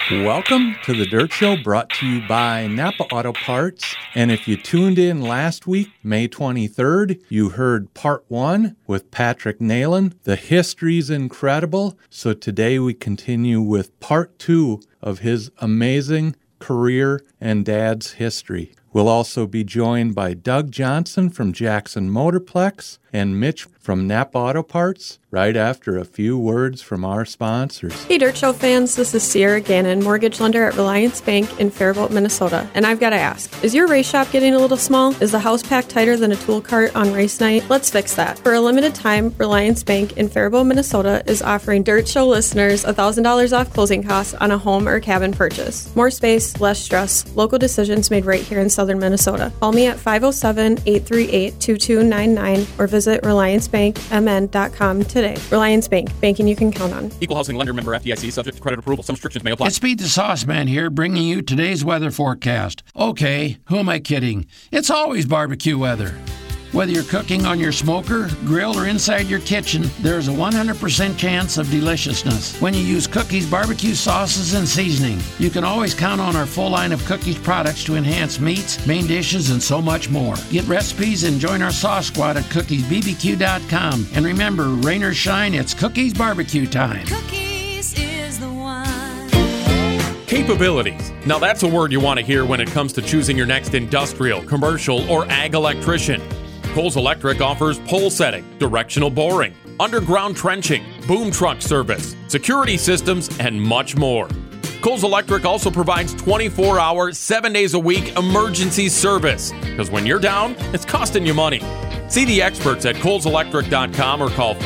Welcome to the Dirt Show, brought to you by Napa Auto Parts. And if you tuned in last week, May 23rd, you heard part 1 with Patrick Nalen. The history's incredible. So today we continue with part 2 of his amazing career and dad's history. We'll also be joined by Doug Johnson from Jackson Motorplex and Mitch from Napa Auto Parts right after a few words from our sponsors. Hey Dirt Show fans, this is Sierra Gannon, mortgage lender at Reliance Bank in Faribault, Minnesota. And I've got to ask, is your race shop getting a little small? Is the house packed tighter than a tool cart on race night? Let's fix that. For a limited time, Reliance Bank in Faribault, Minnesota is offering Dirt Show listeners $1,000 off closing costs on a home or cabin purchase. More space, less stress, local decisions made right here in southern Minnesota. Call me at 507-838-2299 or visit RelianceBankMN.com today. Reliance Bank, banking you can count on. Equal housing lender, member FDIC, subject to credit approval. Some restrictions may apply. It's Pete the Sauce Man here, bringing you today's weather forecast. Okay, who am I kidding? It's always barbecue weather. Whether you're cooking on your smoker, grill, or inside your kitchen, there's a 100% chance of deliciousness when you use Cookies barbecue sauces and seasoning. You can always count on our full line of Cookies products to enhance meats, main dishes, and so much more. Get recipes and join our sauce squad at cookiesbbq.com. And remember, rain or shine, it's Cookies barbecue time. Cookies is the one. Capabilities. Now that's a word you want to hear when it comes to choosing your next industrial, commercial, or ag electrician. Kohl's Electric offers pole setting, directional boring, underground trenching, boom truck service, security systems, and much more. Kohl's Electric also provides 24-hour, 7 days a week emergency service. Because when you're down, it's costing you money. See the experts at KohlsElectric.com or call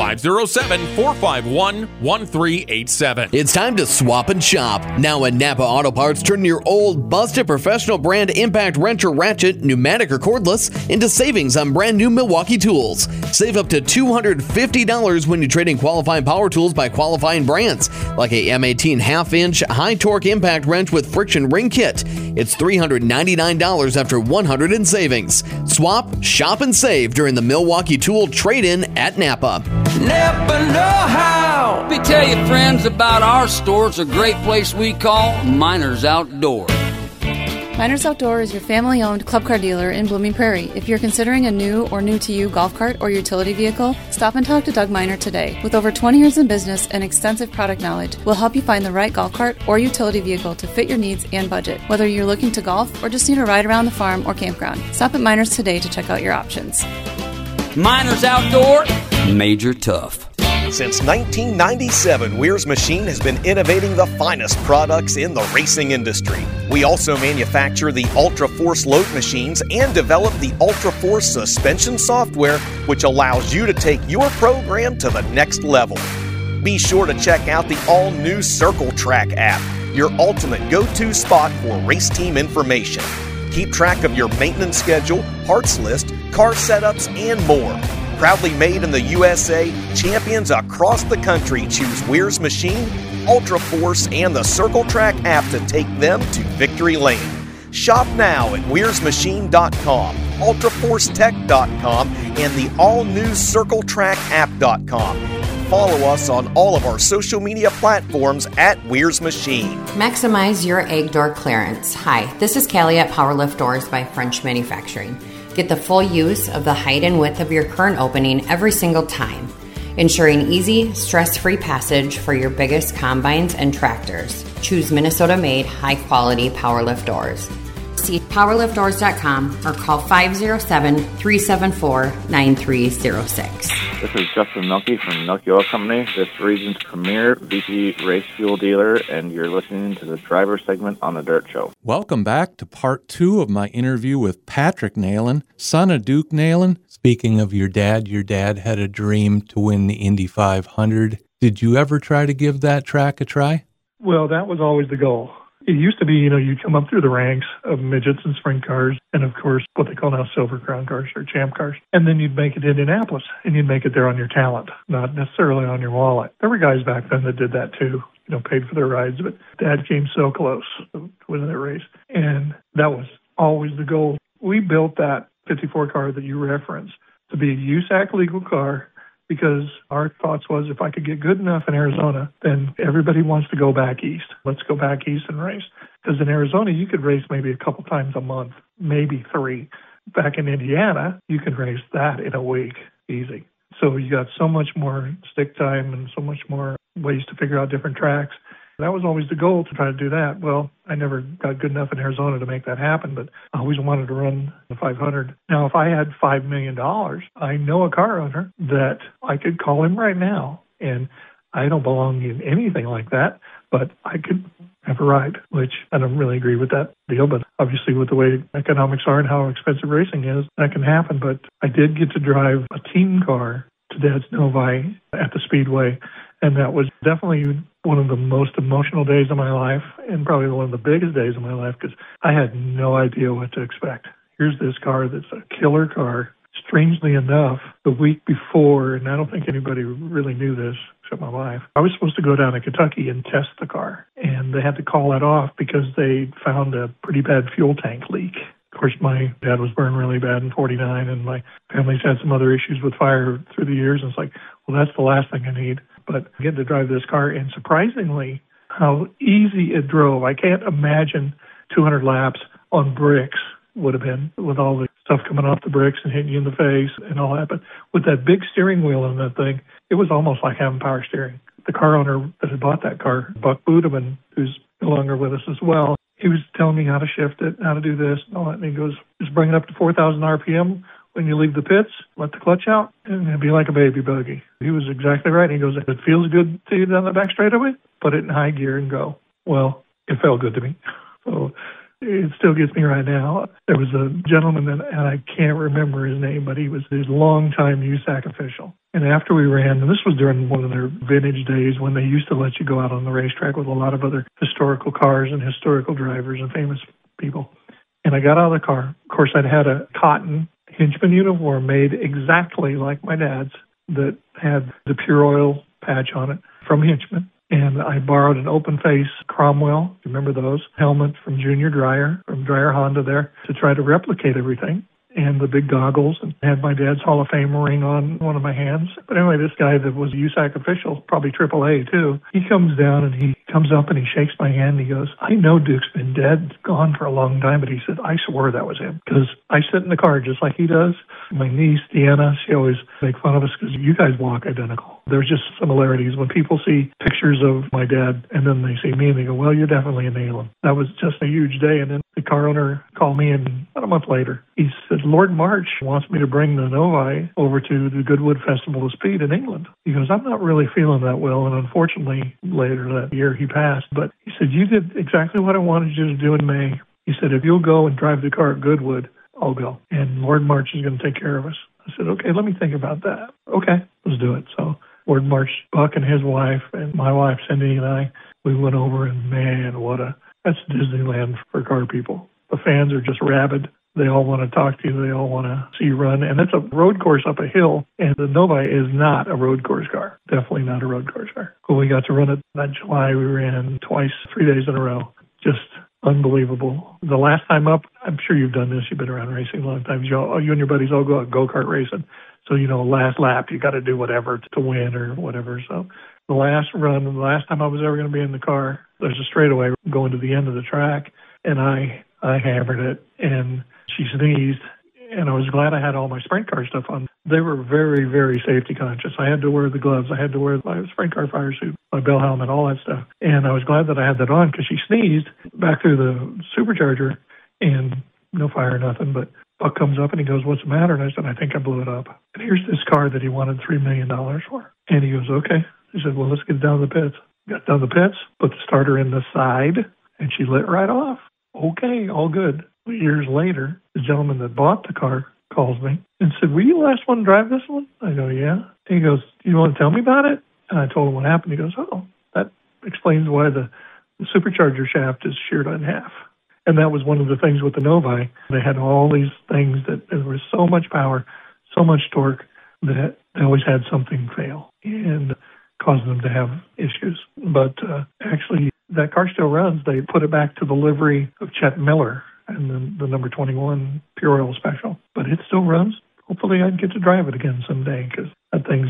507-451-1387. It's time to swap and shop. Now at Napa Auto Parts, turn your old, busted professional brand impact wrench or ratchet, pneumatic or cordless, into savings on brand new Milwaukee tools. Save up to $250 when you trade in qualifying power tools by qualifying brands, like a M18 half-inch high-torque impact wrench with friction ring kit. It's $399 after $100 in savings. Swap, shop, and save during the Milwaukee Tool Trade-In at Napa. Napa know-how. Let me tell you, friends, about our store. It's a great place we call Miners Outdoor. Miners Outdoor is your family-owned club car dealer in Blooming Prairie. If you're considering a new or new-to-you golf cart or utility vehicle, stop and talk to Doug Miner today. With over 20 years in business and extensive product knowledge, we'll help you find the right golf cart or utility vehicle to fit your needs and budget, whether you're looking to golf or just need a ride around the farm or campground. Stop at Miners today to check out your options. Miners Outdoor, Major Tough. Since 1997, Weir's Machine has been innovating the finest products in the racing industry. We also manufacture the Ultra Force load machines and develop the Ultra Force suspension software, which allows you to take your program to the next level. Be sure to check out the all-new Circle Track app, your ultimate go-to spot for race team information. Keep track of your maintenance schedule, parts list, car setups, and more. Proudly made in the USA, champions across the country choose Weir's Machine, Ultra Force, and the Circle Track app to take them to victory lane. Shop now at Weir'sMachine.com, UltraForceTech.com, and the all-new CircleTrackApp.com. Follow us on all of our social media platforms at Weir's Machine. Maximize your egg door clearance. Hi, this is Callie at Powerlift Doors by French Manufacturing. Get the full use of the height and width of your current opening every single time, ensuring easy, stress-free passage for your biggest combines and tractors. Choose Minnesota-made, high-quality Powerlift Doors. See powerliftdoors.com or call 507-374-9306. This is Justin Mielke from Mielke Oil Company, this region's premier VP race fuel dealer, and you're listening to the driver segment on The Dirt Show. Welcome back to part 2 of my interview with Patrick Nalen, son of Duke Nalen. Speaking of your dad had a dream to win the Indy 500. Did you ever try to give that track a try? Well, that was always the goal. It used to be, you'd come up through the ranks of midgets and sprint cars, and of course, what they call now Silver Crown cars or Champ cars. And then you'd make it to Indianapolis, and you'd make it there on your talent, not necessarily on your wallet. There were guys back then that did that too, paid for their rides, but Dad came so close to winning that race. And that was always the goal. We built that 54 car that you referenced to be a USAC legal car because our thoughts was if I could get good enough in Arizona, then everybody wants to go back east. Let's go back east and race. Because in Arizona, you could race maybe a couple times a month, maybe 3. Back in Indiana, you could race that in a week, easy. So you got so much more stick time and so much more ways to figure out different tracks. That was always the goal, to try to do that. Well, I never got good enough in Arizona to make that happen, but I always wanted to run the 500. Now, if I had $5 million, I know a car owner that I could call him right now, and I don't belong in anything like that, but I could have a ride, which I don't really agree with that deal, but obviously with the way economics are and how expensive racing is, that can happen. But I did get to drive a team car to Dad's Novi at the Speedway, and that was definitely one of the most emotional days of my life, and probably one of the biggest days of my life, because I had no idea what to expect. Here's this car that's a killer car. Strangely enough, the week before, and I don't think anybody really knew this except my wife, I was supposed to go down to Kentucky and test the car, and they had to call that off because they found a pretty bad fuel tank leak. Of course, my dad was burned really bad in 49, and my family's had some other issues with fire through the years, and it's like, well, that's the last thing I need. But I get to drive this car, and surprisingly, how easy it drove. I can't imagine 200 laps on bricks would have been, with all the stuff coming off the bricks and hitting you in the face and all that. But with that big steering wheel on that thing, it was almost like having power steering. The car owner that had bought that car, Buck Budeman, who's no longer with us as well, he was telling me how to shift it, how to do this and all that. And he goes, just bring it up to 4,000 RPM. When you leave the pits, let the clutch out, and it'll be like a baby buggy. He was exactly right. He goes, if it feels good to you down the back straightaway, put it in high gear and go. Well, it felt good to me. So it still gets me right now. There was a gentleman, and I can't remember his name, but he was his longtime USAC official. And after we ran, and this was during one of their vintage days when they used to let you go out on the racetrack with a lot of other historical cars and historical drivers and famous people. And I got out of the car. Of course, I'd had a cotton Hinchman uniform made exactly like my dad's that had the Pure Oil patch on it from Hinchman. And I borrowed an open-face Cromwell, remember those, helmet from Junior Dreyer, from Dreyer Honda there, to try to replicate everything. And the big goggles, and had my dad's Hall of Fame ring on one of my hands. But anyway, this guy that was a USAC official, probably AAA too, he comes down and he comes up and he shakes my hand and he goes, I know Duke's been dead, gone for a long time, but he said, I swore that was him. Because I sit in the car just like he does. My niece, Deanna, she always make fun of us because you guys walk identical. There's just similarities. When people see pictures of my dad and then they see me and they go, well, you're definitely a Neyland. That was just a huge day. And then the car owner called me in about a month later. He said, Lord March wants me to bring the Novi over to the Goodwood Festival of Speed in England. He goes, I'm not really feeling that well. And unfortunately, later that year he passed. But he said, you did exactly what I wanted you to do in May. He said, if you'll go and drive the car at Goodwood, I'll go. And Lord March is going to take care of us. I said, okay, let me think about that. Okay, let's do it. So Lord March, Buck and his wife, and my wife, Cindy, and I, we went over, and man, that's Disneyland for car people. The fans are just rabid. They all want to talk to you. They all want to see you run. And it's a road course up a hill, and the Novi is not a road course car. Definitely not a road course car. Well, we got to run it that July. We ran twice, 3 days in a row. Just unbelievable. The last time up, I'm sure you've done this. You've been around racing a long time. You and your buddies all go out go-kart racing. So, last lap, you got to do whatever to win or whatever. So the last run, the last time I was ever going to be in the car, there's a straightaway going to the end of the track, and I hammered it, and she sneezed, and I was glad I had all my sprint car stuff on. They were very, very safety conscious. I had to wear the gloves. I had to wear my sprint car fire suit, my bell helmet, all that stuff. And I was glad that I had that on because she sneezed back through the supercharger, and no fire, nothing, but Buck comes up and he goes, what's the matter? And I said, I think I blew it up. And here's this car that he wanted $3 million for. And he goes, okay. He said, well, let's get down to the pits. Got down the pits, put the starter in the side, and she lit right off. Okay, all good. Years later, the gentleman that bought the car calls me and said, were you the last one to drive this one? I go, yeah. And he goes, you want to tell me about it? And I told him what happened. He goes, oh, that explains why the supercharger shaft is sheared in half. And that was one of the things with the Novi. They had all these things that there was so much power, so much torque that they always had something fail and caused them to have issues. But actually, that car still runs. They put it back to the livery of Chet Miller and the number 21 Pure Oil Special. But it still runs. Hopefully I'd get to drive it again someday because that thing's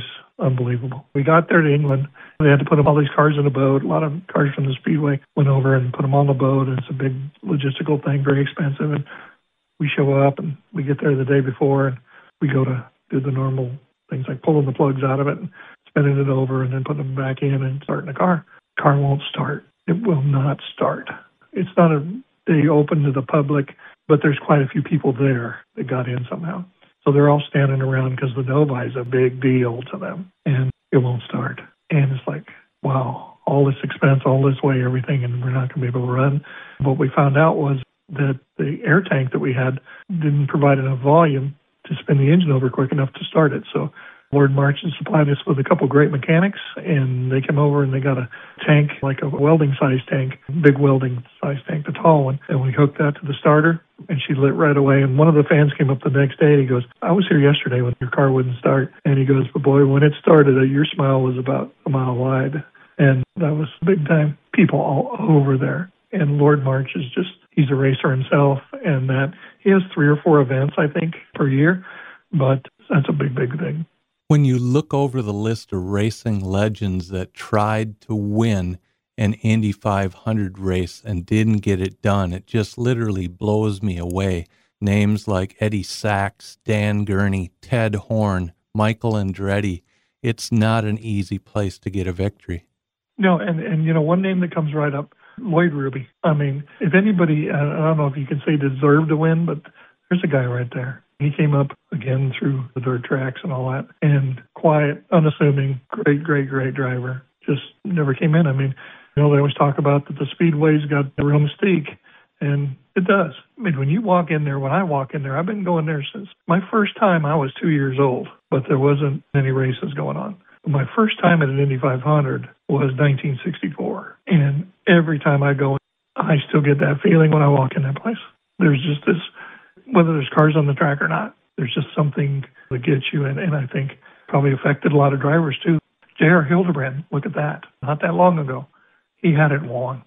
unbelievable. We got there to England. They had to put all these cars in a boat. A lot of cars from the Speedway went over and put them on the boat. And it's a big logistical thing, very expensive. And we show up and we get there the day before and we go to do the normal things like pulling the plugs out of it and spinning it over and then putting them back in and starting the car. Car won't start. It will not start. It's not a day open to the public, but there's quite a few people there that got in somehow. So they're all standing around because the Novi is a big deal to them, and it won't start. And it's like, wow, all this expense, all this way, everything, and we're not going to be able to run. What we found out was that the air tank that we had didn't provide enough volume to spin the engine over quick enough to start it. So Lord Martin supplied us with a couple great mechanics, and they came over and they got a tank, like a welding-sized tank, big welding-sized tank, the tall one, and we hooked that to the starter, and she lit right away. And one of the fans came up the next day, and he goes, I was here yesterday when your car wouldn't start. And he goes, but boy, when it started, your smile was about a mile wide. And that was big time. People all over there. And Lord March is just, he's a racer himself, and that he has 3 or 4 events, I think, per year, but that's a big, big thing. When you look over the list of racing legends that tried to win an Indy 500 race and didn't get it done, it just literally blows me away. Names like Eddie Sachs, Dan Gurney, Ted Horn, Michael Andretti. It's not an easy place to get a victory. No, and you know, one name that comes right up, Lloyd Ruby. I mean, if anybody, I don't know if you can say deserved to win, but there's a guy right there. He came up again through the dirt tracks and all that, and quiet, unassuming, great driver. Just never came in. I mean, you know, they always talk about that the Speedway's got a real mystique, and it does. I mean, when you walk in there, when I walk in there, I've been going there since my first time I was 2 years old, but there wasn't any races going on. My first time at an Indy 500 was 1964, and every time I go, I still get that feeling when I walk in that place. There's just this, whether there's cars on the track or not, there's just something that gets you, and I think probably affected a lot of drivers too. J.R. Hildebrand, look at that. Not that long ago, he had it won.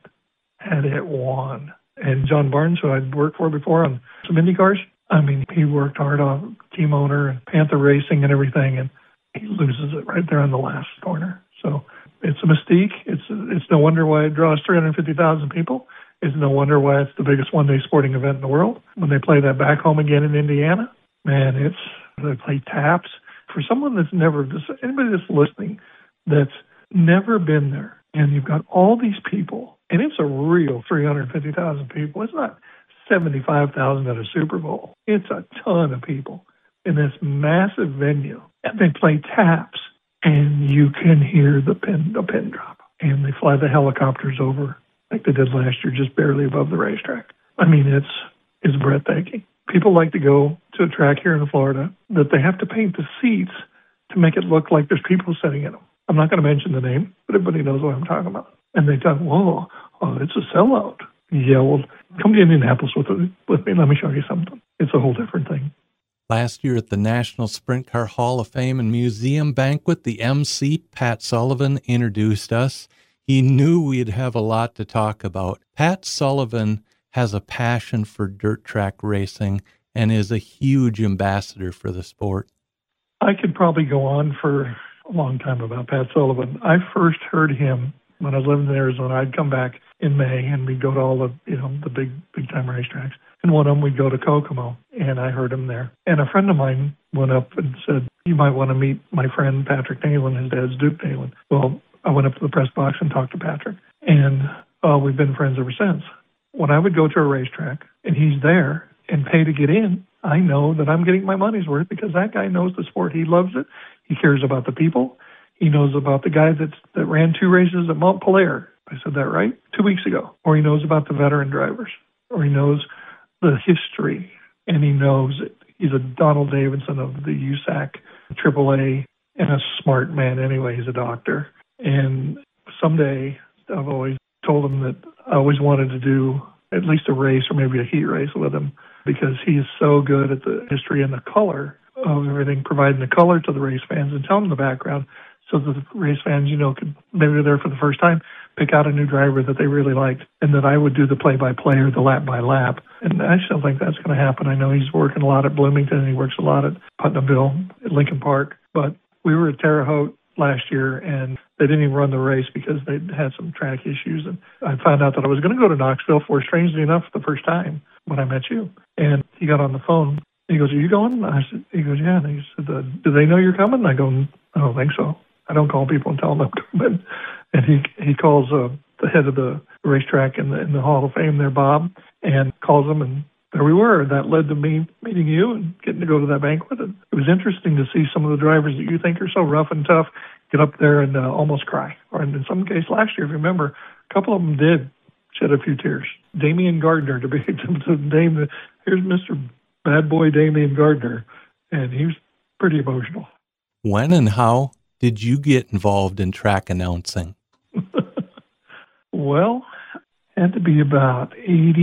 And John Barnes, who I'd worked for before on some Indy cars, I mean, he worked hard on team owner and Panther Racing and everything, and he loses it right there in the last corner. So it's a mystique. It's no wonder why it draws 350,000 people. It's no wonder why it's the biggest one-day sporting event in the world. When they play that back home again in Indiana, man, they play taps. For someone that's never, anybody that's listening that's never been there, and you've got all these people, and it's a real 350,000 people. It's not 75,000 at a Super Bowl. It's a ton of people in this massive venue, and they play taps, and you can hear the pin drop, and they fly the helicopters over like they did last year, just barely above the racetrack. I mean, it's breathtaking. People like to go to a track here in Florida that they have to paint the seats to make it look like there's people sitting in them. I'm not going to mention the name, but everybody knows what I'm talking about. And they thought, whoa, it's a sellout. Yeah, well, come to Indianapolis with me. Let me show you something. It's a whole different thing. Last year at the National Sprint Car Hall of Fame and Museum banquet, the MC, Pat Sullivan, introduced us. He knew we'd have a lot to talk about. Pat Sullivan has a passion for dirt track racing and is a huge ambassador for the sport. I could probably go on for a long time about Pat Sullivan. I first heard him when I was living in Arizona. I'd come back in May and we'd go to all the big time racetracks. And one of them we'd go to Kokomo, and I heard him there. And a friend of mine went up and said, you might want to meet my friend Patrick Nalen. His dad's Duke Nalen. Well, I went up to the press box and talked to Patrick, and we've been friends ever since. When I would go to a racetrack and he's there and pay to get in, I know that I'm getting my money's worth because that guy knows the sport. He loves it. He cares about the people. He knows about the guy that ran 2 races at Montpelier. I said that right? 2 weeks ago. Or he knows about the veteran drivers. Or he knows the history, and he knows it. He's a Donald Davidson of the USAC AAA and a smart man anyway. He's a doctor. And someday, I've always told him that I always wanted to do at least a race or maybe a heat race with him because he is so good at the history and the color of everything, providing the color to the race fans and telling them the background so that the race fans, could, maybe they're there for the first time, pick out a new driver that they really liked, and that I would do the play-by-play or the lap-by-lap. And I still think that's going to happen. I know he's working a lot at Bloomington, and he works a lot at Putnamville, at Lincoln Park. But we were at Terre Haute last year, and they didn't even run the race because they had some track issues. And I found out that I was going to go to Knoxville for, strangely enough, the first time when I met you. And he got on the phone. He goes, "Are you going?" He goes, "Yeah." And he said, "Do they know you're coming?" And I go, "I don't think so. I don't call people and tell them I'm coming." And he calls the head of the racetrack in the Hall of Fame there, Bob, and calls him, and there we were. That led to me meeting you and getting to go to that banquet. And it was interesting to see some of the drivers that you think are so rough and tough get up there and almost cry. Or in some case, last year, if you remember, a couple of them did shed a few tears. Damian Gardner, to name, here's Mr. Bad Boy Damian Gardner, and he was pretty emotional. When and how did you get involved in track announcing? Well, it had to be about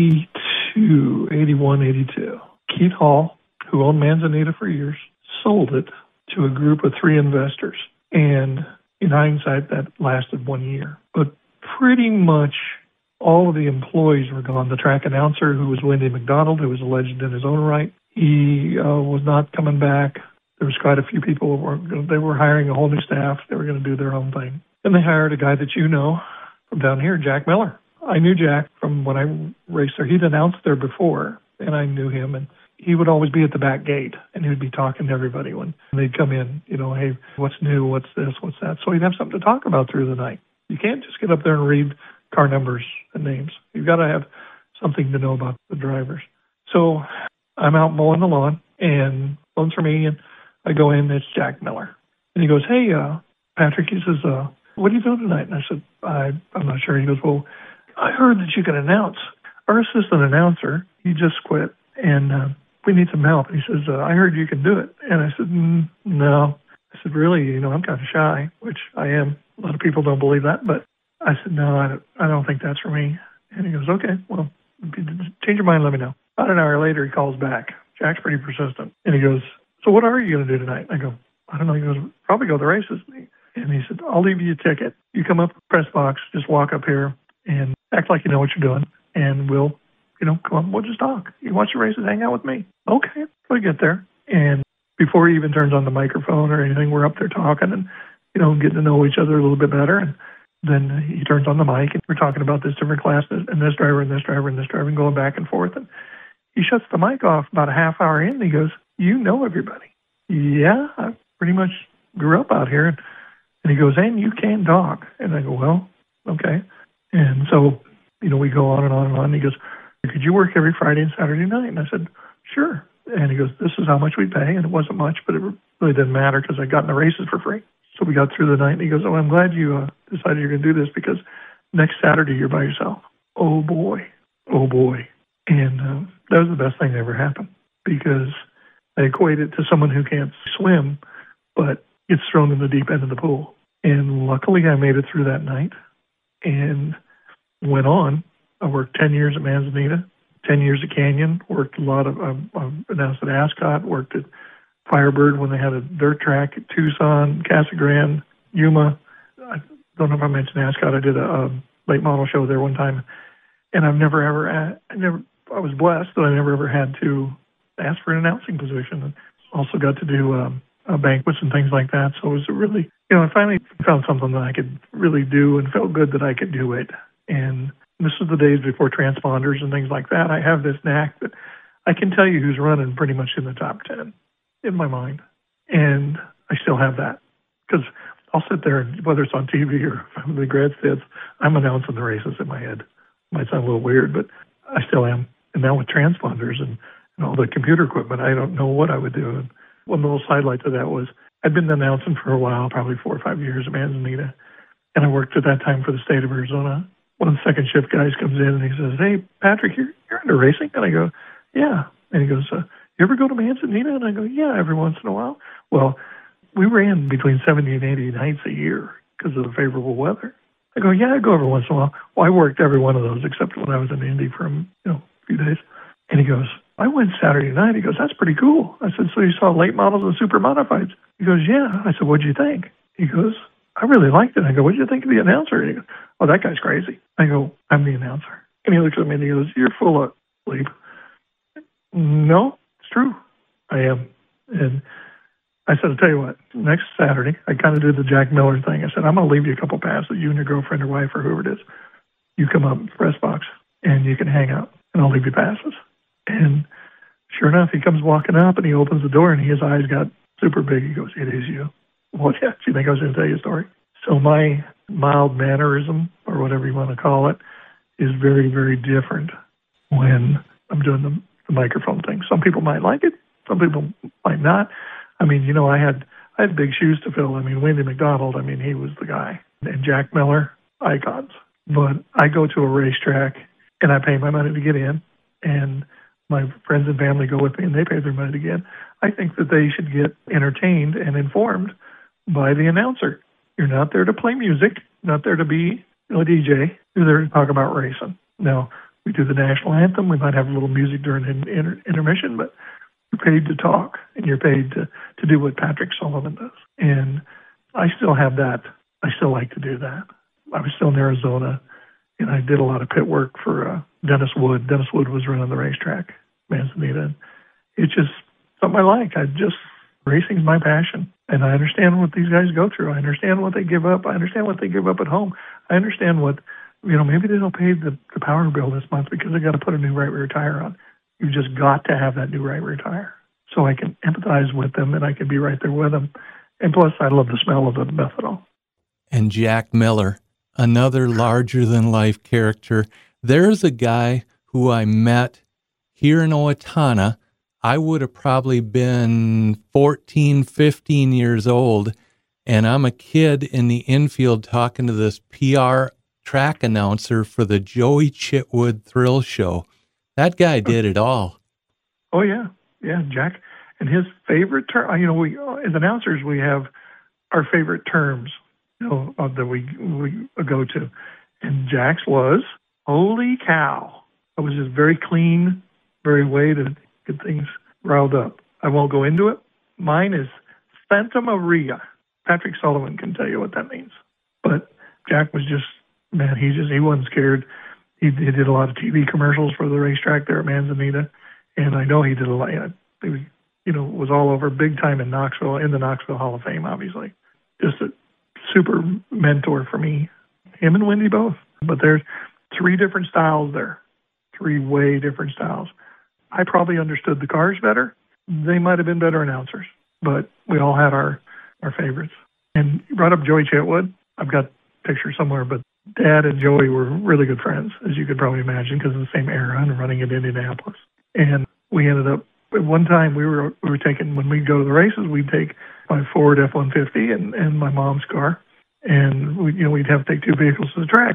81, 82. Keith Hall, who owned Manzanita for years, sold it to a group of 3 investors. And in hindsight, that lasted 1 year. But pretty much all of the employees were gone. The track announcer, who was Wendy McDonald, who was a legend in his own right, he was not coming back. There was quite a few people they were hiring a whole new staff. They were going to do their own thing. And they hired a guy that you know from down here, Jack Miller. I knew Jack from when I raced there. He'd announced there before, and I knew him. And he would always be at the back gate, and he would be talking to everybody when they'd come in, hey, what's new, what's this, what's that. So he'd have something to talk about through the night. You can't just get up there and read car numbers and names. You've got to have something to know about the drivers. So I'm out mowing the lawn, and phones for me, and I go in, it's Jack Miller. And he goes, "Hey, Patrick," he says, "what are you doing tonight?" And I said, I'm not sure. He goes, "Well, I heard that you can announce. Our assistant announcer, he just quit, and we need some help." And he says, "I heard you can do it." And I said, "No." I said, "Really, I'm kind of shy," which I am. A lot of people don't believe that, but I said, "No, I don't think that's for me." And he goes, "Okay, well, if you change your mind, let me know." About an hour later, he calls back. Jack's pretty persistent. And he goes, "So what are you going to do tonight?" I go, "I don't know." He goes, "Probably go to the races." And he said, "I'll leave you a ticket. You come up to the press box, just walk up here and act like you know what you're doing, and we'll, come up, we'll just talk. You watch the races, hang out with me." Okay, so I get there. And before he even turns on the microphone or anything, we're up there talking and, getting to know each other a little bit better. And then he turns on the mic, and we're talking about this different class and this driver and this driver and this driver and going back and forth. And he shuts the mic off about a half hour in, and he goes, "You know everybody." "Yeah, I pretty much grew up out here." And he goes, "And you can talk." And I go, "Well, okay." And so, we go on and on and on. And he goes, "Could you work every Friday and Saturday night?" And I said, "Sure." And he goes, "This is how much we pay." And it wasn't much, but it really didn't matter because I got in the races for free. So we got through the night, and he goes, "Oh, I'm glad you decided you're going to do this because next Saturday you're by yourself." Oh, boy. Oh, boy. And that was the best thing that ever happened because I equate it to someone who can't swim but gets thrown in the deep end of the pool. And luckily I made it through that night and went on. I worked 10 years at Manzanita, 10 years at Canyon, worked a lot of, announced at Ascot, worked at Firebird when they had a dirt track at Tucson, Casa Grande, Yuma. I don't know if I mentioned Ascot. I did a late model show there one time. And I was blessed that I never ever had to ask for an announcing position. And also got to do banquets and things like that. So it was really, I finally found something that I could really do and felt good that I could do it. And this was the days before transponders and things like that. I have this knack that I can tell you who's running pretty much in the top 10 in my mind. And I still have that because I'll sit there and whether it's on TV or the grandstands, I'm announcing the races in my head. It might sound a little weird, but I still am. And now with transponders and all the computer equipment, I don't know what I would do. And one little sidelight to that was I'd been announcing for a while, probably 4 or 5 years at Manzanita. And I worked at that time for the state of Arizona. One of the second shift guys comes in and he says, "Hey, Patrick, you're into racing?" And I go, "Yeah." And he goes, "You ever go to Manzanita?" And I go, "Yeah, every once in a while." Well, we ran between 70 and 80 nights a year because of the favorable weather. I go, "Yeah, I go every once in a while." Well, I worked every one of those except when I was in Indy for a few days. And he goes, "I went Saturday night." He goes, "That's pretty cool." I said, "So you saw late models and super modifieds?" He goes, "Yeah." I said, "What'd you think?" He goes, "I really liked it." I go, "What'd you think of the announcer?" And he goes, "Oh, that guy's crazy." I go, "I'm the announcer." And he looks at me and he goes, "You're full of bleep." No, it's true. I am. And I said, I'll tell you what, next Saturday, I kind of did the Jack Miller thing. I said, I'm going to leave you a couple passes, you and your girlfriend or wife or whoever it is. You come up to press box and you can hang out and I'll leave you passes. And sure enough, he comes walking up and he opens the door and his eyes got super big. He goes, it is you. Well, yeah, do you think I was going to tell you a story? So my mild mannerism, or whatever you want to call it, is very, very different when I'm doing the microphone thing. Some people might like it. Some people might not. I mean, you know, I had big shoes to fill. I mean, Wendy McDonald, I mean, he was the guy. And Jack Miller, icons. But I go to a racetrack and I pay my money to get in, and my friends and family go with me and they pay their money to get in. I think that they should get entertained and informed by the announcer. You're not there to play music, not there to be a DJ. You're there to talk about racing. Now, we do the national anthem. We might have a little music during intermission, but you're paid to talk, and you're paid to do what Patrick Sullivan does. And I still have that. I still like to do that. I was still in Arizona, and I did a lot of pit work for Dennis Wood. Dennis Wood was running the racetrack, Manzanita. It's just something I like. Racing's my passion, and I understand what these guys go through. I understand what they give up. I understand what they give up at home. I understand what, maybe they don't pay the power bill this month because they got to put a new right rear tire on. You just got to have that new right rear tire. So I can empathize with them, and I can be right there with them. And plus, I love the smell of the methanol. And Jack Miller, another larger-than-life character. There's a guy who I met here in Owatonna. I would have probably been 14, 15 years old, and I'm a kid in the infield talking to this PR track announcer for the Joey Chitwood Thrill Show. That guy did it all. Oh, yeah. Yeah, Jack. And his favorite term, we as announcers, we have our favorite terms, that we go to. And Jack's was, holy cow. It was just very clean, very way to get things riled up. I won't go into it. Mine is Santa Maria. Patrick Sullivan can tell you what that means. But Jack was just, man, he wasn't scared. He did a lot of TV commercials for the racetrack there at Manzanita. And I know he did a lot. He was all over, big time in Knoxville, in the Knoxville Hall of Fame, obviously. Just a super mentor for me. Him and Wendy both. But there's 3 different styles there. 3 way different styles. I probably understood the cars better. They might have been better announcers, but we all had our favorites. And you brought up Joey Chitwood. I've got pictures somewhere, but Dad and Joey were really good friends, as you could probably imagine, because of the same era and running in Indianapolis. And we ended up, at one time we were taking, when we'd go to the races, we'd take my Ford F-150 and my mom's car, and we'd have to take 2 vehicles to the track.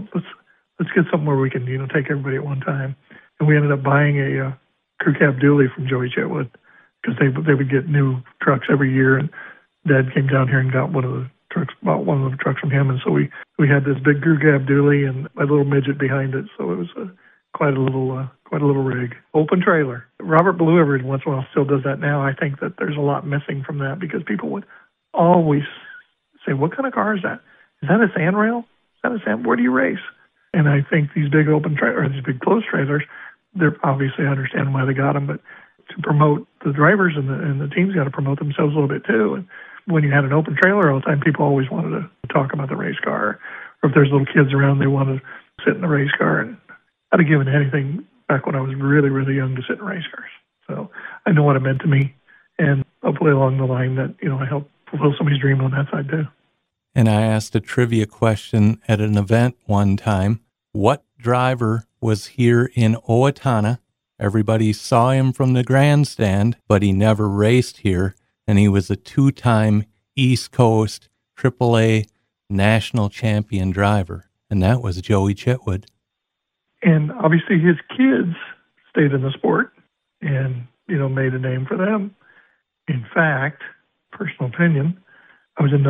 Let's get something where we can take everybody at one time. And we ended up buying a crew cab dually from Joey Chitwood, because they would get new trucks every year, and Dad came down here and bought one of the trucks from him, and so we had this big crew cab dually and a little midget behind it, so it was quite a little rig. Open trailer. Robert Ballou every once in a while still does that now. I think that there's a lot missing from that, because people would always say, what kind of car is that? Is that a sand rail? Where do you race? And I think these big open trailers, these big closed trailers, they're obviously, I understand why they got them, but to promote the drivers and the teams got to promote themselves a little bit too. And when you had an open trailer all the time, people always wanted to talk about the race car. Or if there's little kids around, they wanted to sit in the race car. And I'd have given anything back when I was really, really young to sit in race cars. So I know what it meant to me. And hopefully along the line that, I helped fulfill somebody's dream on that side too. And I asked a trivia question at an event one time. What driver was here in Owatonna? Everybody saw him from the grandstand, but he never raced here. And he was a 2-time East Coast AAA national champion driver. And that was Joey Chitwood. And obviously his kids stayed in the sport and, made a name for them. In fact, personal opinion, I was in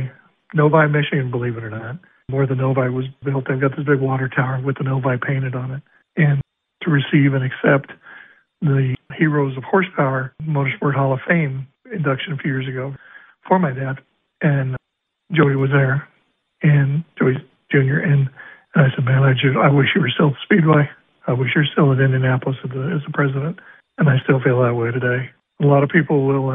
Novi, Michigan, believe it or not, where the Novi was built. They've got this big water tower with the Novi painted on it. And to receive and accept the Heroes of Horsepower Motorsport Hall of Fame induction a few years ago for my dad. And Joey was there, and Joey Jr. And I said, man, I wish you were still at Speedway. I wish you're still at Indianapolis as the president. And I still feel that way today. A lot of people will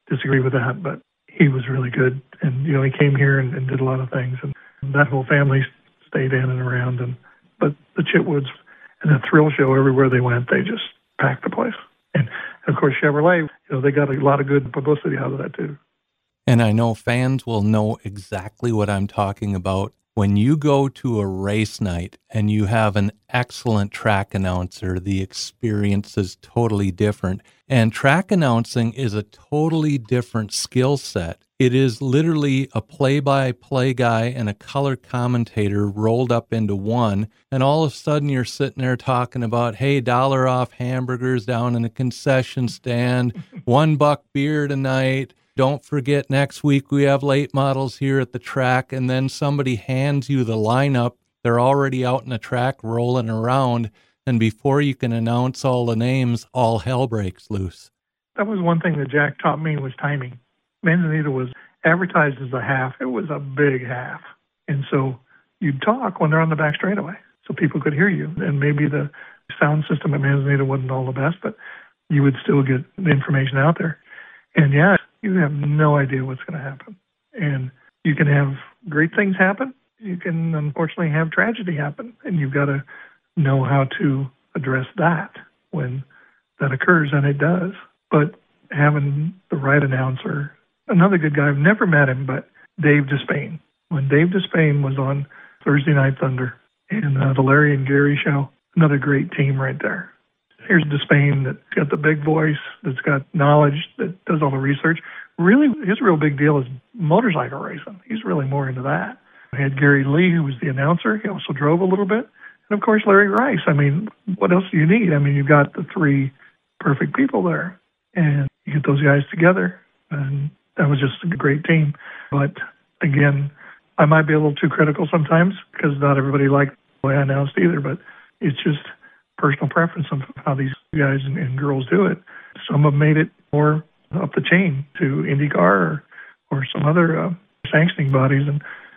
disagree with that, but he was really good. And, he came here and did a lot of things. And that whole family stayed in and around. But the Chitwoods and the Thrill Show, everywhere they went, they just packed the place. And, of course, Chevrolet, they got a lot of good publicity out of that, too. And I know fans will know exactly what I'm talking about. When you go to a race night and you have an excellent track announcer, the experience is totally different. And track announcing is a totally different skill set. It is literally a play-by-play guy and a color commentator rolled up into one. And all of a sudden you're sitting there talking about, hey, $1 off hamburgers down in a concession stand, $1 beer tonight. Don't forget, next week we have late models here at the track, and then somebody hands you the lineup. They're already out in the track rolling around, and before you can announce all the names, all hell breaks loose. That was one thing that Jack taught me was timing. Manzanita was advertised as a half. It was a big half. And so you'd talk when they're on the back straightaway so people could hear you. And maybe the sound system at Manzanita wasn't all the best, but you would still get the information out there. And yeah, you have no idea what's going to happen. And you can have great things happen. You can, unfortunately, have tragedy happen. And you've got to know how to address that when that occurs, and it does. But having the right announcer, another good guy, I've never met him, but Dave Despain. When Dave Despain was on Thursday Night Thunder and the Larry and Gary show, another great team right there. Here's Despain that's got the big voice, that's got knowledge, that does all the research. Really, his real big deal is motorcycle racing. He's really more into that. I had Gary Lee, who was the announcer. He also drove a little bit. And, of course, Larry Rice. I mean, what else do you need? I mean, you've got the three perfect people there. And you get those guys together, and that was just a great team. But, again, I might be a little too critical sometimes because not everybody liked the way I announced either, but it's just personal preference of how these guys and girls do it. Some have made it more up the chain to IndyCar or some other sanctioning bodies,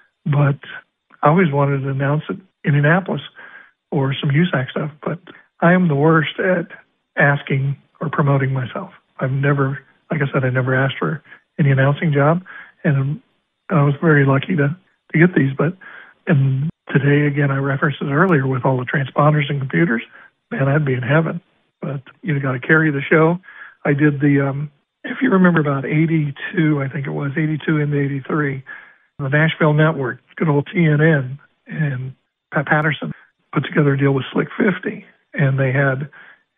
but I always wanted to announce it in Indianapolis or some USAC stuff. But I am the worst at asking or promoting myself. I've never, like I said, I never asked for any announcing job, and I was very lucky to get these. And today, again, I referenced it earlier with all the transponders and computers. Man, I'd be in heaven. But you got to carry the show. I did the, if you remember about 82, I think it was, 82 into 83, the Nashville Network, good old TNN, and Pat Patterson put together a deal with Slick 50. And they had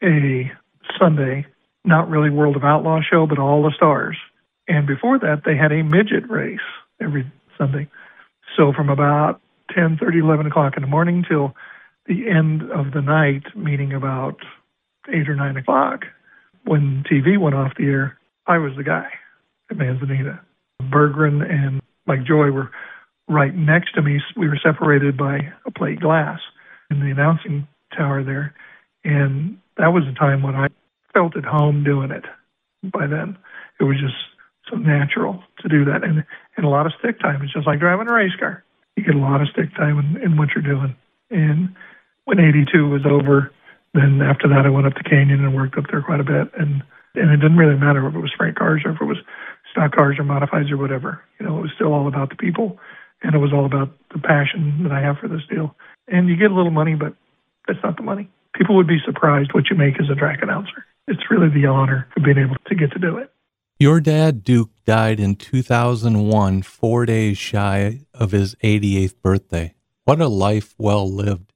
a Sunday, not really World of Outlaw show, but all the stars. And before that, they had a midget race every Sunday. So from about 10:30, 11 o'clock in the morning till the end of the night, meaning about 8 or 9 o'clock, when TV went off the air, I was the guy at Manzanita. Berggren and Mike Joy were right next to me. We were separated by a plate glass in the announcing tower there. And that was a time when I felt at home doing it. By then, it was just so natural to do that. And a lot of stick time. It's just like driving a race car. You get a lot of stick time in what you're doing. And when 82 was over, then after that I went up to Canyon and worked up there quite a bit. And it didn't really matter if it was Frank cars or if it was stock cars or modifieds or whatever. It was still all about the people, and it was all about the passion that I have for this deal. And you get a little money, but that's not the money. People would be surprised what you make as a track announcer. It's really the honor of being able to get to do it. Your dad, Duke, died in 2001, 4 days shy of his 88th birthday. What a life well lived.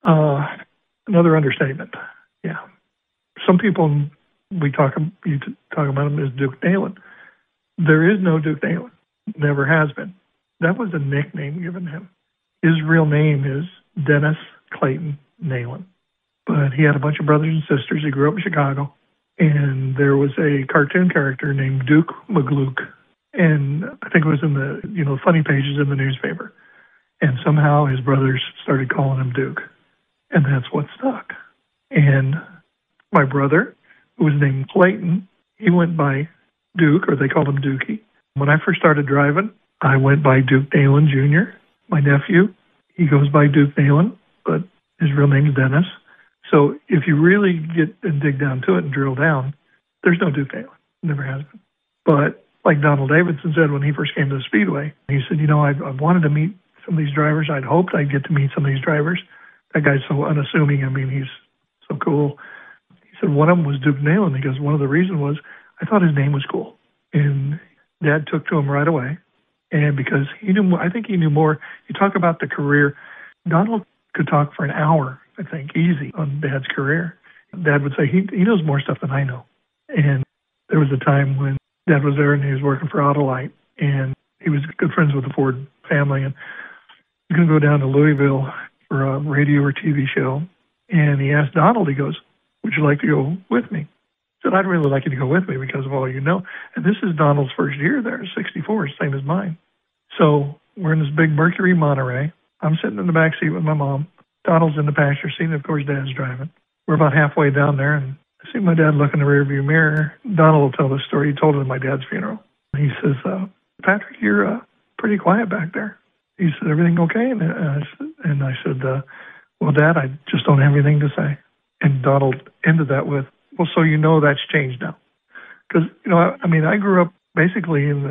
Another understatement. Yeah. Some people, you talk about him as Duke Nalen. There is no Duke Nalen. Never has been. That was a nickname given him. His real name is Dennis Clayton Nalen. But he had a bunch of brothers and sisters. He grew up in Chicago. And there was a cartoon character named Duke McGluke. And I think it was in the, funny pages in the newspaper. And somehow his brothers started calling him Duke. And that's what stuck. And my brother, who was named Clayton, he went by Duke, or they called him Dookie. When I first started driving, I went by Duke Nalen Jr. My nephew, he goes by Duke Nalen, but his real name is Dennis. So if you really get and dig down to it and drill down, there's no Duke Nalen. Never has been. But like Donald Davidson said when he first came to the Speedway. He said, I wanted to meet some of these drivers. I'd hoped I'd get to meet some of these drivers. That guy's so unassuming. I mean, he's so cool. He said one of them was Duke Nalen. He goes, one of the reasons was I thought his name was cool. And Dad took to him right away. And because he knew, I think he knew more. You talk about the career. Donald could talk for an hour, I think, easy on Dad's career. Dad would say, he knows more stuff than I know. And there was a time when Dad was there and he was working for Autolite, and he was good friends with the Ford family. And he was going to go down to Louisville for a radio or TV show. And he asked Donald, he goes, would you like to go with me? He said, I'd really like you to go with me because of all you know. And this is Donald's first year there, 64, same as mine. So we're in this big Mercury Monterey. I'm sitting in the back seat with my mom. Donald's in the passenger seat, and of course, Dad's driving. We're about halfway down there, and I see my dad look in the rearview mirror. Donald will tell this story. He told it at my dad's funeral. He says, Patrick, you're pretty quiet back there. He said, everything okay? And I said, well, Dad, I just don't have anything to say. And Donald ended that with, well, so that's changed now. Because, I grew up basically in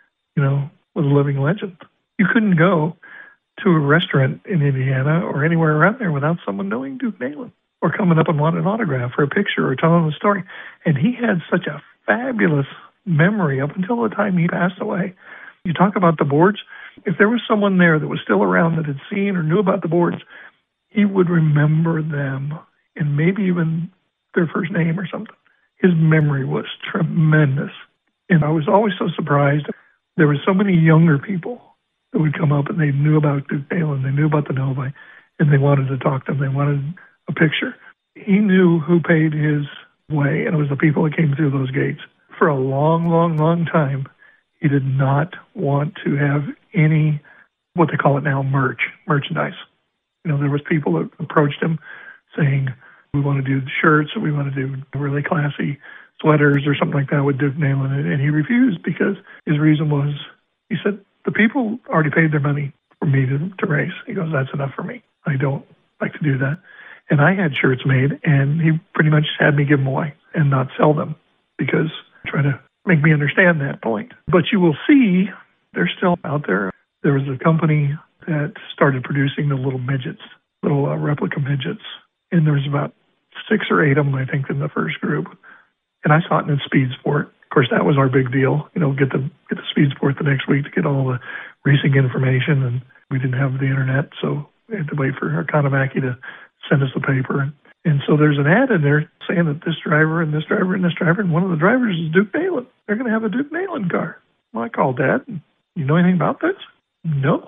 with a living legend. You couldn't go to a restaurant in Indiana or anywhere around there without someone knowing Duke Nalen or coming up and wanting an autograph or a picture or telling a story. And he had such a fabulous memory up until the time he passed away. You talk about the boards. If there was someone there that was still around that had seen or knew about the boards, he would remember them and maybe even their first name or something. His memory was tremendous. And I was always so surprised. There were so many younger people that would come up and they knew about Duke Nalen, they knew about the Novi, and they wanted to talk to him. They wanted a picture. He knew who paid his way, and it was the people that came through those gates. For a long, long, long time, he did not want to have any, what they call it now, merchandise. There was people that approached him saying, we want to do shirts, or we want to do really classy sweaters or something like that with Duke Nalen, and he refused because his reason was, he said, the people already paid their money for me to race. He goes, that's enough for me. I don't like to do that. And I had shirts made, and he pretty much had me give them away and not sell them because trying to make me understand that point. But you will see they're still out there. There was a company that started producing the little midgets, little replica midgets, and there was about 6 or 8 of them, I think, in the first group. And I saw it in Speed Sport. Of course, that was our big deal. Get the Speed Sport the next week to get all the racing information, and we didn't have the internet, so we had to wait for Economaki to send us the paper. And so there's an ad in there saying that this driver and this driver and this driver, and one of the drivers is Duke Nalen. They're going to have a Duke Nalen car. Well, I called Dad. You know anything about this? No.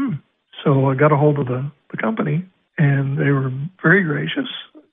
So I got a hold of the company, and they were very gracious.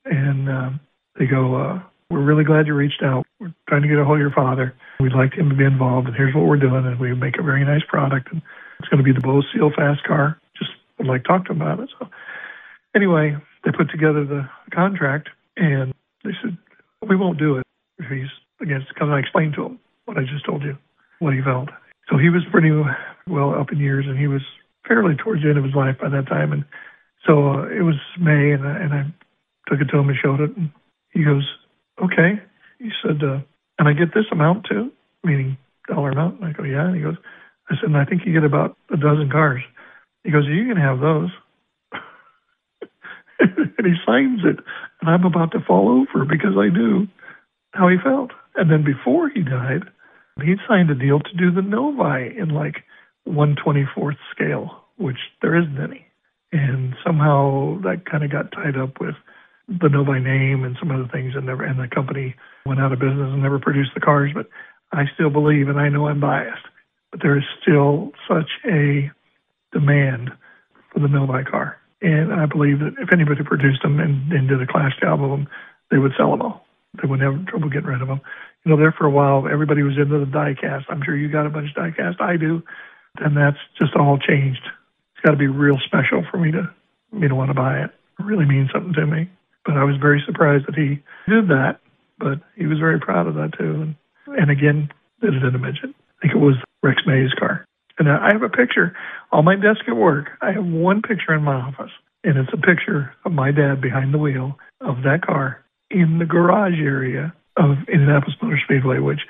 And they go, we're really glad you reached out. We're trying to get a hold of your father. We'd like him to be involved, and here's what we're doing. And we make a very nice product. And it's going to be the Bose Seal Fast car. Just would like to talk to him about it. So anyway, they put together the contract, and they said, we won't do it if he's against, because I explained to him what I just told you, what he felt. So he was pretty well up in years, and he was fairly towards the end of his life by that time. And so it was May, and I took it to him and showed it. And he goes, okay. He said, and I get this amount too, meaning dollar amount. And I go, yeah. And he goes, I said, and I think you get about a dozen cars. He goes, you can have those. And he signs it, and I'm about to fall over because I knew how he felt. And then before he died, he signed a deal to do the Novi in like 1/24th scale, which there isn't any. And somehow that kind of got tied up with the Novi name and some other things, and the company went out of business and never produced the cars. But I still believe, and I know I'm biased, but there is still such a demand for the Novi car. And I believe that if anybody produced them and did a class job of them, they would sell them all. They wouldn't have trouble getting rid of them. There for a while, everybody was into the die-cast. I'm sure you got a bunch of die-cast. I do. And that's just all changed. It's got to be real special for me to want to buy it. It really means something to me. But I was very surprised that he did that. But he was very proud of that, too. And again, did it in a midget. I think it was Rex May's car. And I have a picture on my desk at work. I have one picture in my office, and it's a picture of my dad behind the wheel of that car in the garage area of Indianapolis Motor Speedway, which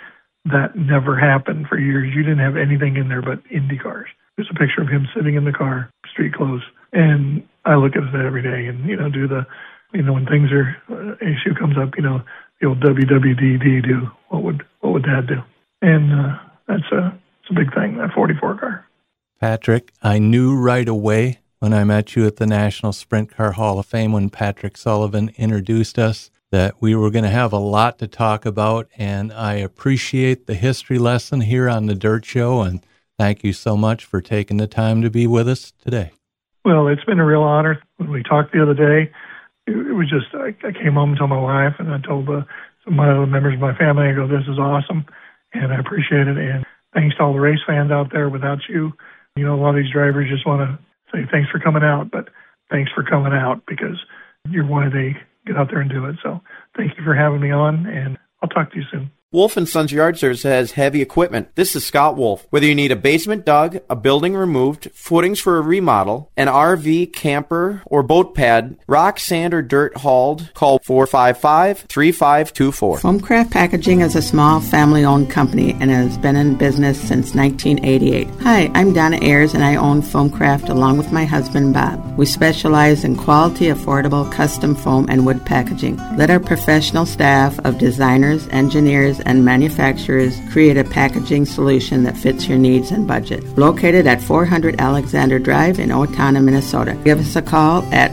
that never happened for years. You didn't have anything in there but Indy cars. There's a picture of him sitting in the car, street clothes. And I look at it every day and, do the, when things are, issue comes up, the old WWDD do. What would Dad do? And it's a big thing, that 44 car. Patrick, I knew right away when I met you at the National Sprint Car Hall of Fame when Patrick Sullivan introduced us that we were going to have a lot to talk about, and I appreciate the history lesson here on the Dirt Show, and thank you so much for taking the time to be with us today. Well, it's been a real honor. When we talked the other day, it was just, I came home and told my wife, and I told some of my other members of my family, I go, this is awesome, and I appreciate it, and thanks to all the race fans out there. Without you, a lot of these drivers just want to say thanks for coming out, but thanks for coming out because you're why they get out there and do it. So thank you for having me on, and I'll talk to you soon. Wolf & Sons Yard Service has heavy equipment. This is Scott Wolf. Whether you need a basement dug, a building removed, footings for a remodel, an RV, camper, or boat pad, rock, sand, or dirt hauled, call 455-3524. Foamcraft Packaging is a small family-owned company and has been in business since 1988. Hi, I'm Donna Ayers and I own Foamcraft along with my husband Bob. We specialize in quality, affordable, custom foam and wood packaging. Let our professional staff of designers, engineers, and manufacturers create a packaging solution that fits your needs and budget. Located at 400 Alexander Drive in Owatonna, Minnesota. Give us a call at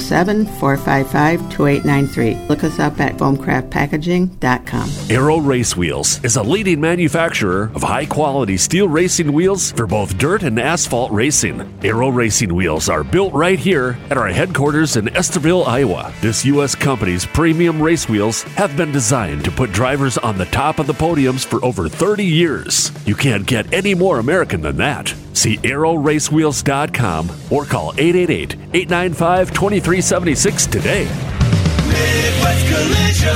507-455-2893. Look us up at foamcraftpackaging.com. Aero Race Wheels is a leading manufacturer of high-quality steel racing wheels for both dirt and asphalt racing. Aero Racing Wheels are built right here at our headquarters in Esterville, Iowa. This U.S. company's premium race wheels have been designed to put drivers on the top of the podiums for over 30 years. You can't get any more American than that. See aeroracewheels.com or call 888-895-2376 today. Midwest Collision.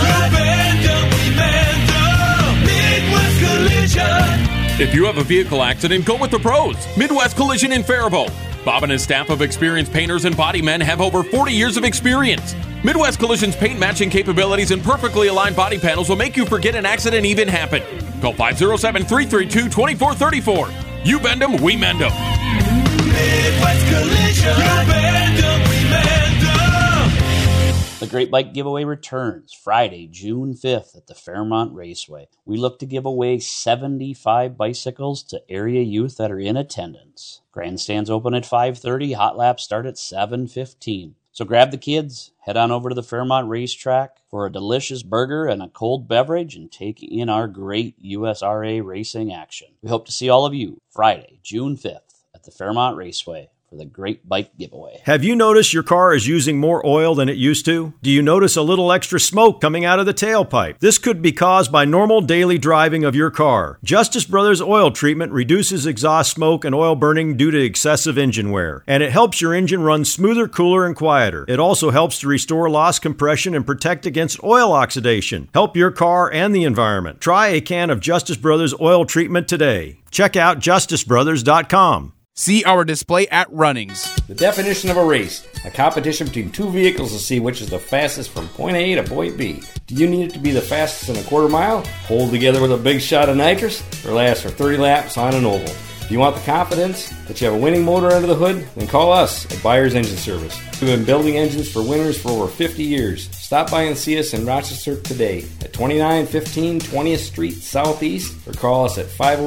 Midwest Collision. If you have a vehicle accident, go with the pros. Midwest Collision in Faribault. Bob and his staff of experienced painters and body men have over 40 years of experience. Midwest Collision's paint matching capabilities and perfectly aligned body panels will make you forget an accident even happened. Call 507-332-2434. You bend them, we mend them. Midwest Collision. You bend them, we mend them. The Great Bike Giveaway returns Friday, June 5th at the Fairmont Raceway. We look to give away 75 bicycles to area youth that are in attendance. Grandstands open at 5:30, hot laps start at 7:15. So grab the kids, head on over to the Fairmont Racetrack for a delicious burger and a cold beverage and take in our great USRA racing action. We hope to see all of you Friday, June 5th at the Fairmont Raceway for the Great Bike Giveaway. Have you noticed your car is using more oil than it used to? Do you notice a little extra smoke coming out of the tailpipe? This could be caused by normal daily driving of your car. Justice Brothers Oil Treatment reduces exhaust smoke and oil burning due to excessive engine wear, and it helps your engine run smoother, cooler, and quieter. It also helps to restore lost compression and protect against oil oxidation. Help your car and the environment. Try a can of Justice Brothers Oil Treatment today. Check out justicebrothers.com. See our display at Runnings. The definition of a race, a competition between two vehicles to see which is the fastest from point A to point B. Do you need it to be the fastest in a quarter mile, hold together with a big shot of nitrous, or last for 30 laps on an oval? Do you want the confidence that you have a winning motor under the hood? Then call us at Byers Engine Service. We've been building engines for winners for over 50 years. Stop by and see us in Rochester today at 2915 20th Street Southeast, or call us at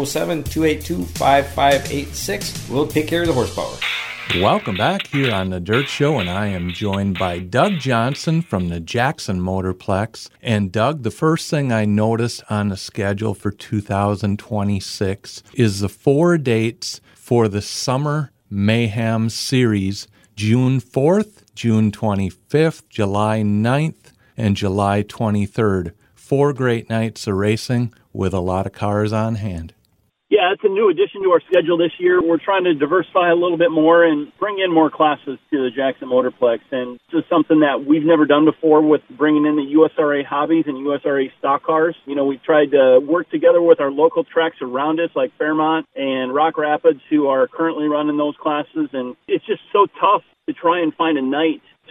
507-282-5586. We'll take care of the horsepower. Welcome back here on The Dirt Show, and I am joined by Doug Johnson from the Jackson Motorplex. And Doug, the first thing I noticed on the schedule for 2026 is the 4 dates for the Summer Mayhem Series, June 4th, June 25th, July 9th, and July 23rd. 4 great nights of racing with a lot of cars on hand. Yeah, it's a new addition to our schedule this year. We're trying to diversify a little bit more and bring in more classes to the Jackson Motorplex. And this is something that we've never done before with bringing in the USRA hobbies and USRA stock cars. You know, we've tried to work together with our local tracks around us, like Fairmont and Rock Rapids, who are currently running those classes. And it's just so tough to try and find a night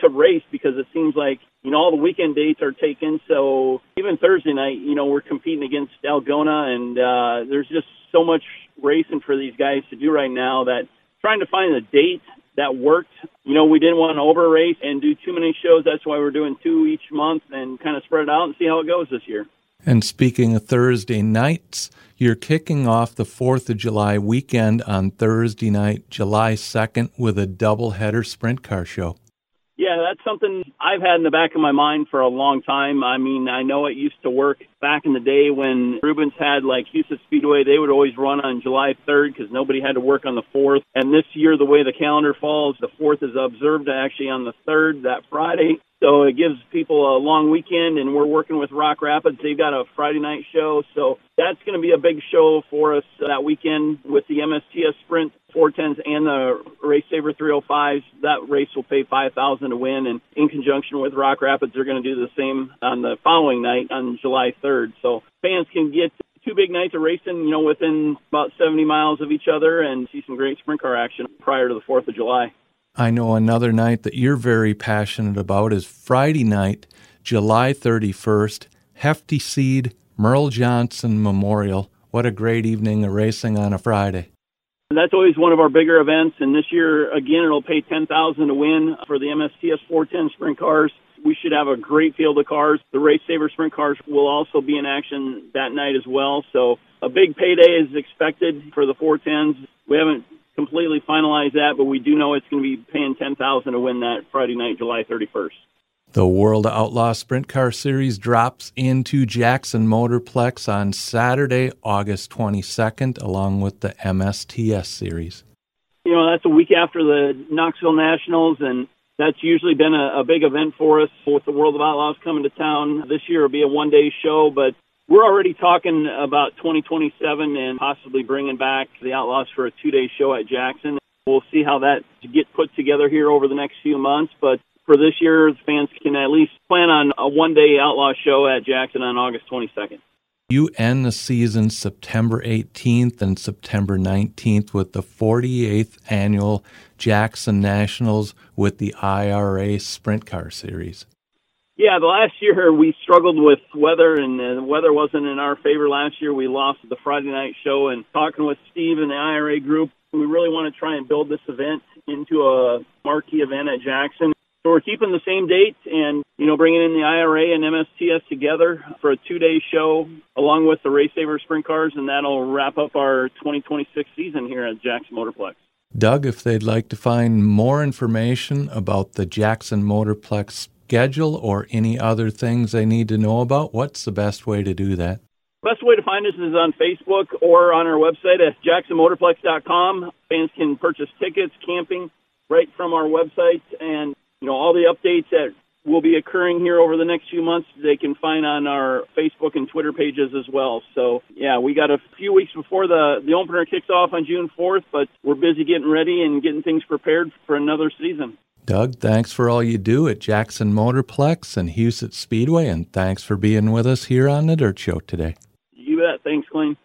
to race because it seems like, all the weekend dates are taken. So even Thursday night, we're competing against Algona, and there's just so much racing for these guys to do right now that trying to find a date that worked. We didn't want to over race and do too many shows. That's why we're doing 2 each month and kind of spread it out and see how it goes this year. And speaking of Thursday nights, you're kicking off the 4th of July weekend on Thursday night, July 2nd, with a doubleheader sprint car show. Yeah, that's something I've had in the back of my mind for a long time. I mean, I know it used to work back in the day when Rubens had, like, Houston Speedway. They would always run on July 3rd because nobody had to work on the 4th. And this year, the way the calendar falls, the 4th is observed actually on the 3rd, that Friday. So it gives people a long weekend, and we're working with Rock Rapids. They've got a Friday night show, so that's going to be a big show for us that weekend with the MSTS Sprint 410s and the Race Saver 305s. That race will pay $5,000 to win, and in conjunction with Rock Rapids, they're going to do the same on the following night on July 3rd. So fans can get 2 big nights of racing, within about 70 miles of each other and see some great sprint car action prior to the 4th of July. I know another night that you're very passionate about is Friday night, July 31st, Hefty Seed, Merle Johnson Memorial. What a great evening of racing on a Friday. That's always one of our bigger events, and this year, again, it'll pay $10,000 to win for the MSTS 410 sprint cars. We should have a great field of cars. The Race Saver sprint cars will also be in action that night as well, so a big payday is expected for the 410s. We haven't completely finalized that, but we do know it's going to be paying $10,000 to win that Friday night, July 31st. The World Outlaw Sprint Car Series drops into Jackson Motorplex on Saturday, August 22nd, along with the MSTS Series. That's a week after the Knoxville Nationals, and that's usually been a big event for us with the World of Outlaws coming to town. This year will be a one-day show, but we're already talking about 2027 and possibly bringing back the Outlaws for a 2-day show at Jackson. We'll see how that gets put together here over the next few months, but for this year, the fans can at least plan on a one-day Outlaw show at Jackson on August 22nd. You end the season September 18th and September 19th with the 48th Annual Jackson Nationals with the IRA Sprint Car Series. Yeah, the last year we struggled with weather, and the weather wasn't in our favor last year. We lost the Friday night show, and talking with Steve and the IRA group, we really want to try and build this event into a marquee event at Jackson. So we're keeping the same date and, bringing in the IRA and MSTS together for a 2-day show along with the Race Saver sprint cars, and that'll wrap up our 2026 season here at Jackson Motorplex. Doug, if they'd like to find more information about the Jackson Motorplex schedule or any other things they need to know about, what's the best way to do that? Best way to find us is on Facebook or on our website at jacksonmotorplex.com. Fans can purchase tickets, camping, right from our website, and all the updates that will be occurring here over the next few months, they can find on our Facebook and Twitter pages as well. So, yeah, we got a few weeks before the opener kicks off on June 4th, but we're busy getting ready and getting things prepared for another season. Doug, thanks for all you do at Jackson Motorplex and Houston Speedway, and thanks for being with us here on The Dirt Show today. You bet. Thanks, Clayton.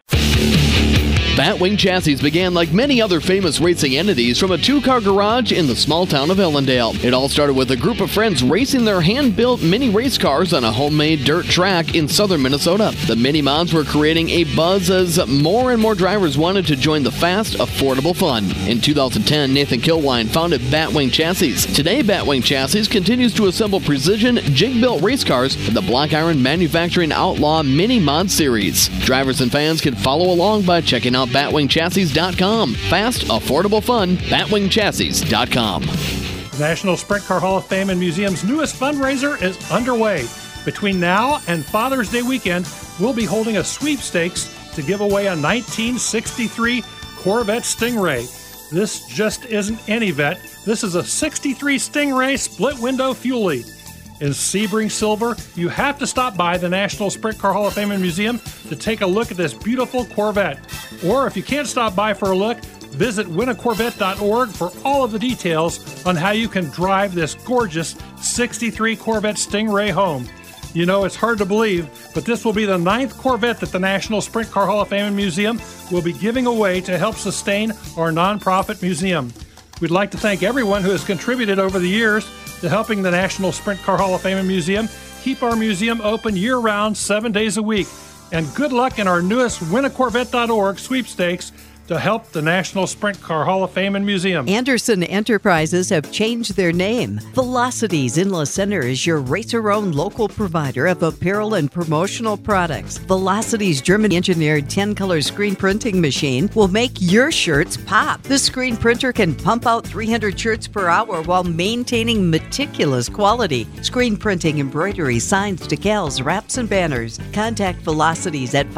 Batwing Chassis began like many other famous racing entities from a 2-car garage in the small town of Ellendale. It all started with a group of friends racing their hand-built mini race cars on a homemade dirt track in southern Minnesota. The mini mods were creating a buzz as more and more drivers wanted to join the fast, affordable fun. In 2010, Nathan Kilwine founded Batwing Chassis. Today, Batwing Chassis continues to assemble precision, jig-built race cars for the Black Iron Manufacturing Outlaw Mini Mod Series. Drivers and fans can follow along by checking out BatwingChassis.com. Fast, affordable fun, BatwingChassis.com. National Sprint Car Hall of Fame and Museum's newest fundraiser is underway. Between now and Father's Day weekend, we'll be holding a sweepstakes to give away a 1963 Corvette Stingray. This just isn't any vet. This is a 63 Stingray split-window fuel lead. In Sebring Silver, you have to stop by the National Sprint Car Hall of Fame and Museum to take a look at this beautiful Corvette. Or if you can't stop by for a look, visit winacorvette.org for all of the details on how you can drive this gorgeous 63 Corvette Stingray home. You know, it's hard to believe, but this will be the 9th Corvette that the National Sprint Car Hall of Fame and Museum will be giving away to help sustain our nonprofit museum. We'd like to thank everyone who has contributed over the years. to helping the National Sprint Car Hall of Fame and Museum keep our museum open year-round, 7 days a week. And good luck in our newest winacorvette.org sweepstakes to help the National Sprint Car Hall of Fame and Museum. Anderson Enterprises have changed their name. Velocities Inlet Center is your racer-owned local provider of apparel and promotional products. Velocities' German-engineered 10-color screen printing machine will make your shirts pop. The screen printer can pump out 300 shirts per hour while maintaining meticulous quality. Screen printing, embroidery, signs, decals, wraps, and banners. Contact Velocities at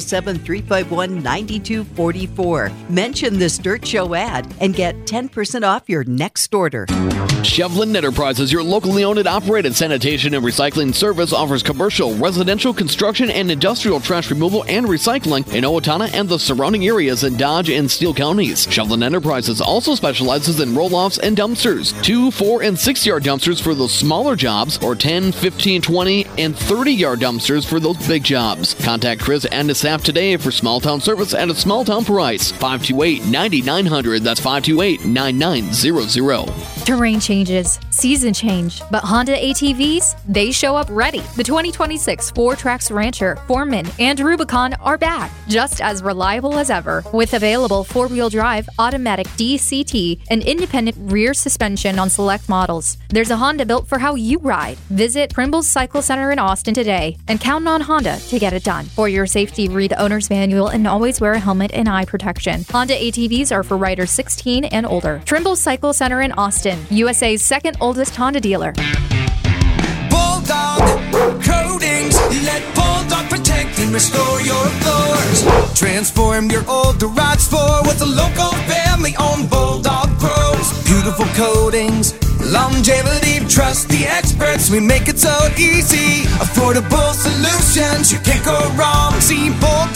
507-351-9244. Mention this Dirt Show ad and get 10% off your next order. Shevlin Enterprises, your locally owned and operated sanitation and recycling service, offers commercial, residential, construction, and industrial trash removal and recycling in Owatonna and the surrounding areas in Dodge and Steele counties. Shevlin Enterprises also specializes in roll-offs and dumpsters. 2, 4, and 6-yard dumpsters for those smaller jobs, or 10, 15, 20, and 30-yard dumpsters for those big jobs. Contact Chris and his staff today for small-town service at a small-town price. 528-9900. That's 528-9900. Terrain changes, season change, but Honda ATVs, they show up ready. The 2026 4Trax Rancher, Foreman, and Rubicon are back, just as reliable as ever, with available 4-wheel drive, automatic DCT, and independent rear suspension on select models. There's a Honda built for how you ride. Visit Primble's Cycle Center in Austin today and count on Honda to get it done. For your safety, read the owner's manual and always wear a helmet and eye protection. Honda ATVs are for riders 16 and older. Trimble Cycle Center in Austin, USA's second oldest Honda dealer. Bulldog Coatings. Let Bulldog protect and restore your floors. Transform your old garage floor with a local family-owned Bulldog Pros. Beautiful coatings, longevity, trust the experts. We make it so easy. Affordable solutions, you can't go wrong. See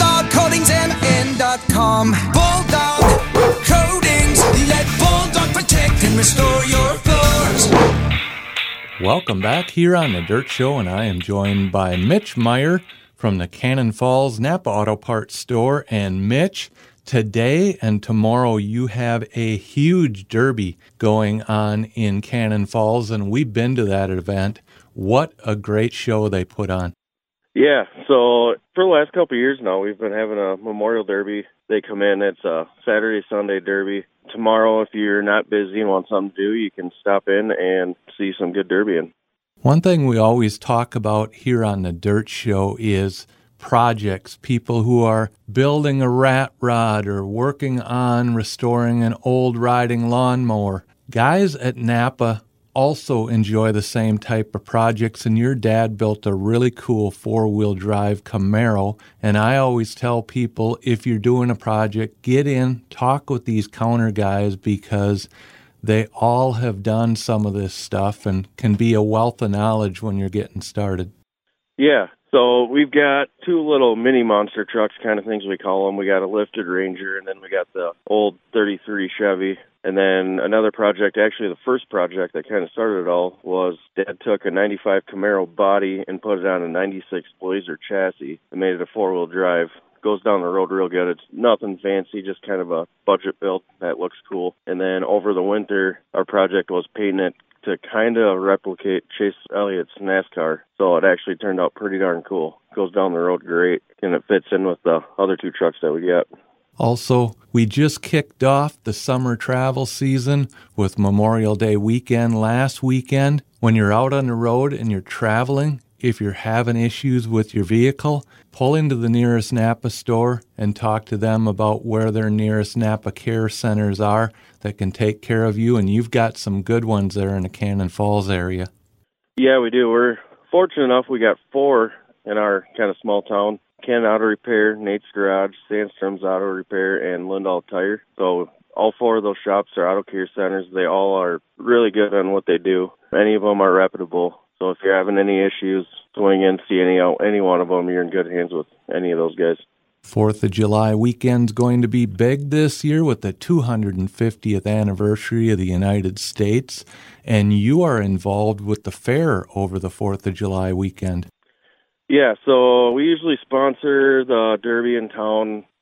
BulldogCoatingsMN.com. Bulldog Coatings. Let Bulldog protect and restore your floors. Welcome back here on The Dirt Show, and I am joined by Mitch Meyer from the Cannon Falls Napa Auto Parts store. And Mitch, today and tomorrow you have a huge derby going on in Cannon Falls, and we've been to that event. What a great show they put on. Yeah, so for the last couple of years now, we've been having a Memorial Derby. They come in, it's a Saturday, Sunday derby. Tomorrow, if you're not busy and want something to do, you can stop in and see some good derbying. One thing we always talk about here on The Dirt Show is projects, people who are building a rat rod or working on restoring an old riding lawnmower. Guys at Napa also enjoy the same type of projects, and your dad built a really cool 4-wheel drive Camaro, and I always tell people, if you're doing a project, get in, talk with these counter guys, because they all have done some of this stuff and can be a wealth of knowledge when you're getting started. Yeah, so we've got 2 little mini monster trucks, kind of things we call them. We got a lifted Ranger, and then we got the old 33 Chevy. And then another project, actually the first project that kind of started it all, was Dad took a 95 Camaro body and put it on a 96 Blazer chassis and made it a 4-wheel drive. Goes down the road real good. It's nothing fancy, just kind of a budget build that looks cool. And then over the winter, our project was painting it to kind of replicate Chase Elliott's NASCAR. So it actually turned out pretty darn cool. Goes down the road great, and it fits in with the other 2 trucks that we got. Also, we just kicked off the summer travel season with Memorial Day weekend last weekend. When you're out on the road and you're traveling, if you're having issues with your vehicle, pull into the nearest Napa store and talk to them about where their nearest Napa care centers are that can take care of you, and you've got some good ones there in the Cannon Falls area. Yeah, we do. We're fortunate enough we got 4 in our kind of small town. Ken Auto Repair, Nate's Garage, Sandstrom's Auto Repair, and Lindahl Tire. So all 4 of those shops are auto care centers. They all are really good on what they do. Any of them are reputable. So if you're having any issues, swing in, see any one of them, you're in good hands with any of those guys. 4th of July weekend's going to be big this year with the 250th anniversary of the United States, and you are involved with the fair over the 4th of July weekend. Yeah, so we usually sponsor the Derby in town.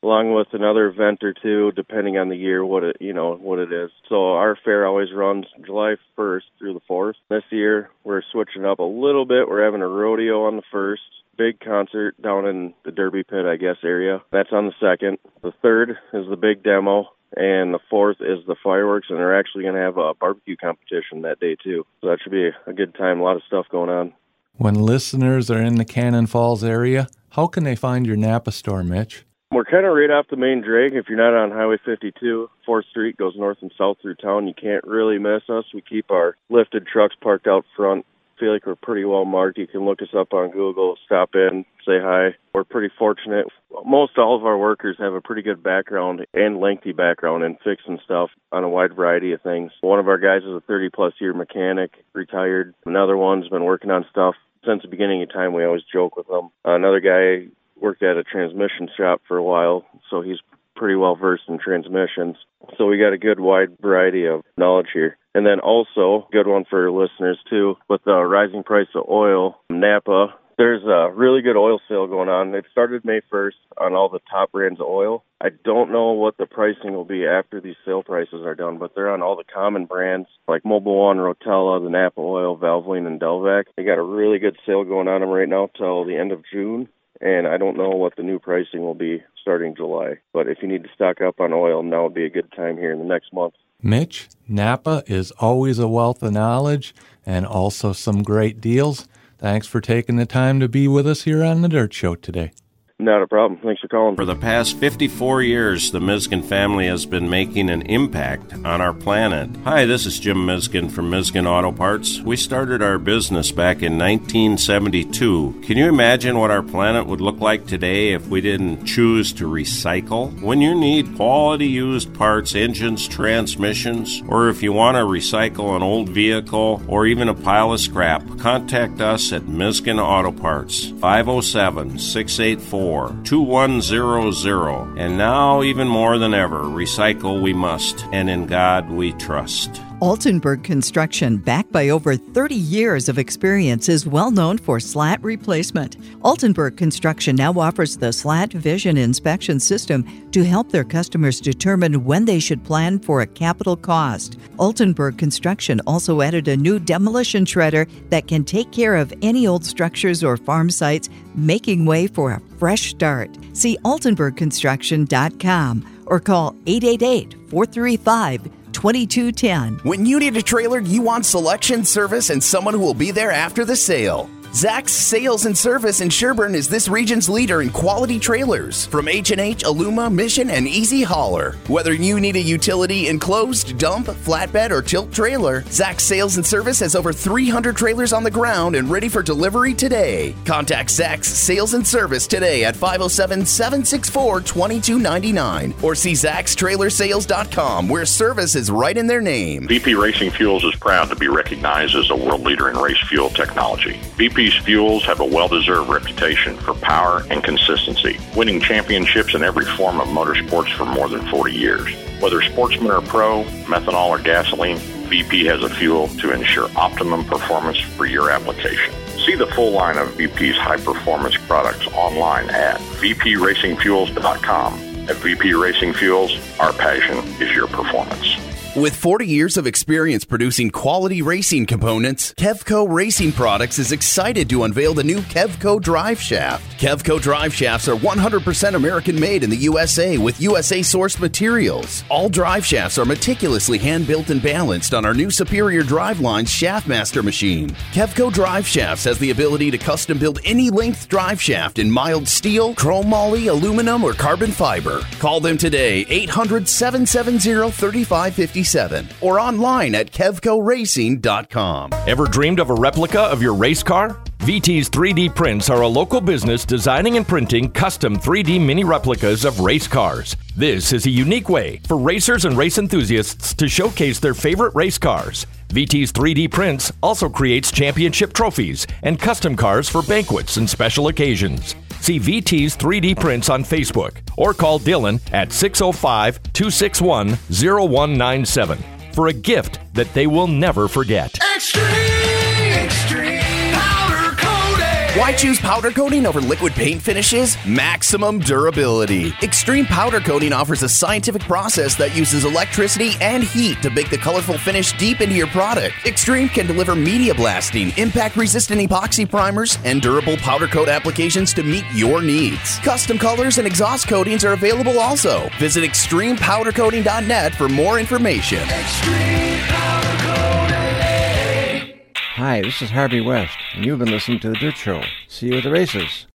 along with another event or two, depending on the year, what it is. So our fair always runs July 1st through the 4th. This year, we're switching up a little bit. We're having a rodeo on the 1st. Big concert down in the Derby Pit, I guess, area. That's on the 2nd. The 3rd is the big demo, and the 4th is the fireworks, and they're actually going to have a barbecue competition that day, too. So that should be a good time, a lot of stuff going on. When listeners are in the Cannon Falls area, how can they find your Napa store, Mitch? We're kind of right off the main drag. If you're not on Highway 52, 4th Street goes north and south through town. You can't really miss us. We keep our lifted trucks parked out front. Feel like we're pretty well marked. You can look us up on Google, stop in, say hi. We're pretty fortunate. Most all of our workers have a pretty good background and lengthy background in fixing stuff on a wide variety of things. One of our guys is a 30-plus year mechanic, retired. Another one's been working on stuff since the beginning of time. We always joke with them. Another guy worked at a transmission shop for a while, so he's pretty well versed in transmissions. So we got a good wide variety of knowledge here. And then also, good one for listeners too, with the rising price of oil, Napa, there's a really good oil sale going on. It started May 1st on all the top brands of oil. I don't know what the pricing will be after these sale prices are done, but they're on all the common brands like Mobil One, Rotella, the Napa Oil, Valvoline, and Delvac. They got a really good sale going on them right now till the end of June. And I don't know what the new pricing will be starting July. But if you need to stock up on oil, now would be a good time here in the next month. Mitch, Napa is always a wealth of knowledge and also some great deals. Thanks for taking the time to be with us here on The Dirt Show today. Not a problem. Thanks for calling. For the past 54 years, the Miskin family has been making an impact on our planet. Hi, this is Jim Miskin from Miskin Auto Parts. We started our business back in 1972. Can you imagine what our planet would look like today if we didn't choose to recycle? When you need quality used parts, engines, transmissions, or if you want to recycle an old vehicle or even a pile of scrap, contact us at Miskin Auto Parts, 507-684-2100. And now, even more than ever, recycle we must, and in God we trust. Altenburg Construction, backed by over 30 years of experience, is well known for slat replacement. Altenburg Construction now offers the Slat Vision Inspection System to help their customers determine when they should plan for a capital cost. Altenburg Construction also added a new demolition shredder that can take care of any old structures or farm sites, making way for a fresh start. See altenburgconstruction.com or call 888-435-2210. When you need a trailer, you want selection, service, and someone who will be there after the sale. Zach's Sales and Service in Sherburne is this region's leader in quality trailers from H&H, Aluma, Mission, and Easy Hauler. Whether you need a utility, enclosed, dump, flatbed, or tilt trailer, Zach's Sales and Service has over 300 trailers on the ground and ready for delivery today. Contact Zach's Sales and Service today at 507-764-2299 or see Zach'sTrailerSales.com, where service is right in their name. VP Racing Fuels is proud to be recognized as a world leader in race fuel technology. VP's fuels have a well-deserved reputation for power and consistency, winning championships in every form of motorsports for more than 40 years. Whether sportsman or pro, methanol or gasoline, VP has a fuel to ensure optimum performance for your application. See the full line of VP's high-performance products online at vpracingfuels.com. At VP Racing Fuels, our passion is your performance. With 40 years of experience producing quality racing components, Kevco Racing Products is excited to unveil the new Kevco Drive Shaft. Kevco Drive Shafts are 100% American-made in the USA with USA-sourced materials. All drive shafts are meticulously hand-built and balanced on our new Superior Driveline's Shaftmaster machine. Kevco Drive Shafts has the ability to custom-build any length drive shaft in mild steel, chrome moly, aluminum, or carbon fiber. Call them today, 800-770-3557. Or online at KevcoRacing.com. Ever dreamed of a replica of your race car? VT's 3D Prints are a local business designing and printing custom 3D mini replicas of race cars. This is a unique way for racers and race enthusiasts to showcase their favorite race cars. VT's 3D Prints also creates championship trophies and custom cars for banquets and special occasions. See VT's 3D Prints on Facebook or call Dylan at 605-261-0197 for a gift that they will never forget. Extreme Powder Coating. Why choose powder coating over liquid paint finishes? Maximum durability. Extreme Powder Coating offers a scientific process that uses electricity and heat to bake the colorful finish deep into your product. Extreme can deliver media-blasting, impact-resistant epoxy primers, and durable powder coat applications to meet your needs. Custom colors and exhaust coatings are available also. Visit extremepowdercoating.net for more information. Extreme Powder Coating. Hi, this is Harvey West, and you've been listening to The Dirt Show. See you at the races.